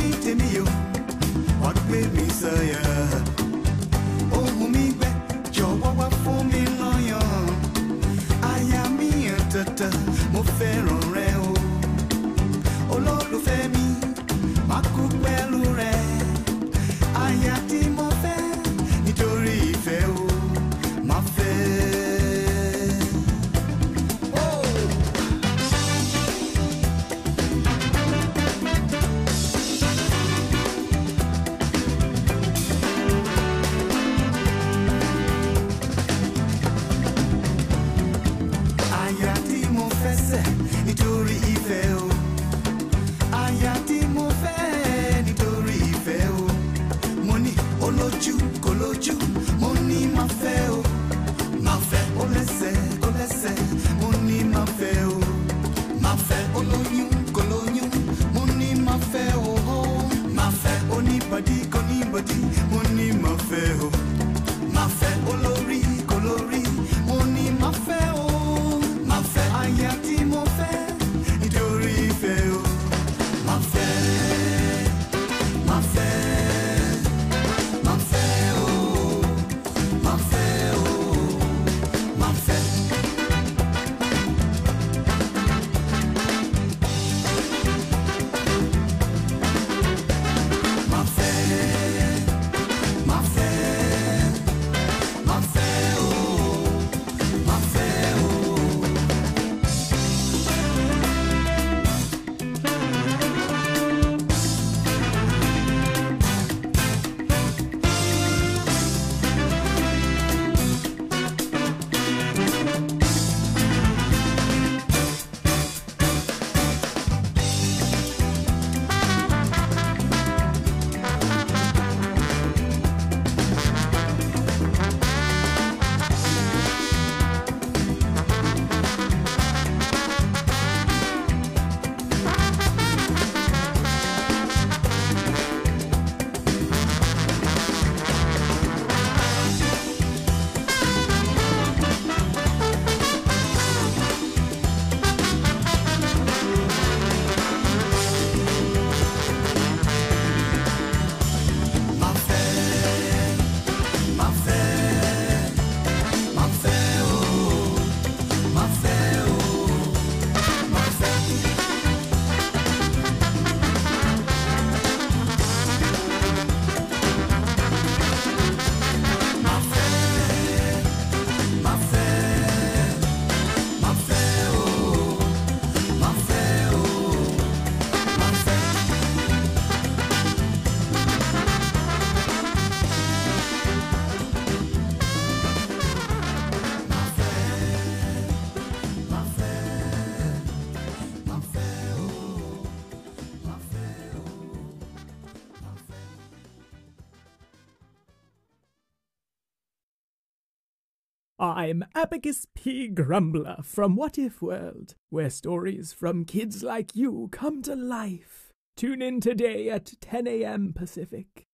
tèmi o, wá gbé mi sọ̀yà. Ohùn mi gbẹ, jọ̀wọ́ wá fún mi lọ́yàn. Aya mi àtàtà, mo fẹ́ràn rẹ o. Olólùfẹ́ mi, má kú pẹ̀lú rẹ. Aya tí mo fẹ́, nítorí ìfẹ́ o, má fẹ́. Aya tí mo fẹ́ sẹ́, nítorí ìfẹ́ o. Aya tí mo fẹ́, nítorí ìfẹ́ o. Mo ní olójú kò lójú, mo ní má fẹ́ o. Má fẹ́ ó lẹ́sẹ̀ kò lẹ́sẹ̀, mo ní má fẹ́ o. Má fẹ́ olóyún kò lóyún, mo ní má fẹ́ o. Má fẹ́ oníbàdí kò níbàdí, mo ní má fẹ́ o. Má fẹ́ olórí kò lórí, mo ní má fẹ́ o. Má fẹ́ aya tí mo fẹ́, nítorí ìfẹ́ o. Má fẹ́, má fẹ́, má fẹ́ o. Má fẹ́ o, má fẹ́. Má fẹ́, má fẹ́, má fẹ́ o. Má fẹ́ o. Má fẹ́, má fẹ́, má fẹ́ o. Má fẹ́ o. Má fẹ́. Má fẹ́, má fẹ́, má fẹ́ o. Má fẹ́ o. Má fẹ́. I'm Abacus P. Grumbler from What If World, where stories from kids like you come to life. Tune in today at 10 a.m. Pacific.